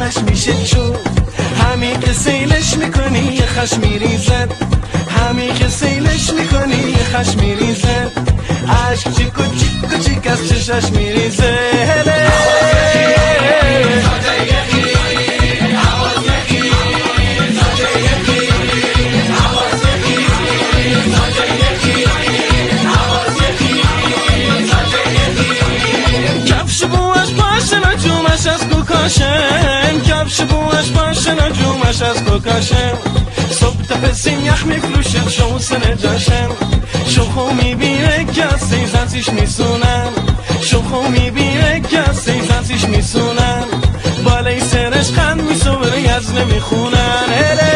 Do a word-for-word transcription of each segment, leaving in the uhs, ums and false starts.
همش میشه چون همین که سیلش میکنی یه خش میریزد، همین که سیلش میکنی یه خش میریزد، عشق چیک و چیک و چیک از چشش میریزه. کفش بوش پاشن جومش از کوکاشم، کفش بوش پاشن جومش از کوکاشم، صبح تپسیم یخ میفروشم شو سن جاشم، شوخو میبینه کسی زنسیش میسونم، شوخو میبینه کسی زنسیش میسونم، بالای سرش خند میسوره یز نمیخونن.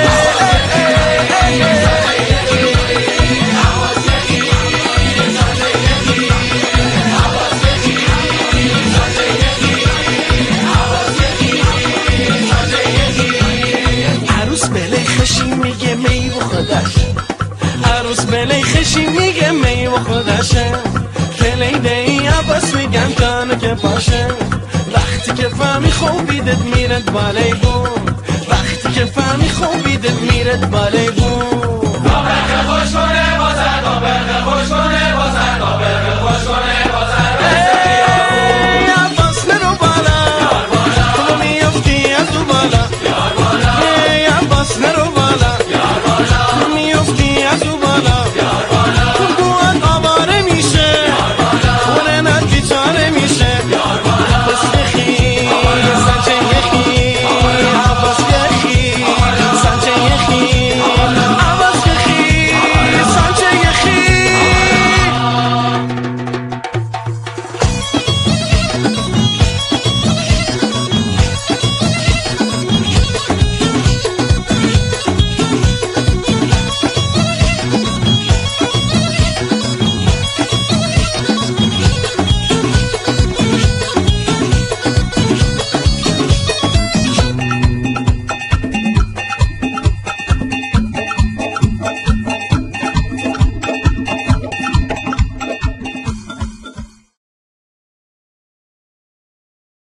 عروس بلی خشی میگه می و خودش، عروس بلی خشی میگه می و خودشه، پلی دی عباس میگن کانو که پاشه، وقتی که فهمی خوبیدت میرد بالای بون، وقتی که فهمی خوبیدت میرد بالای بون.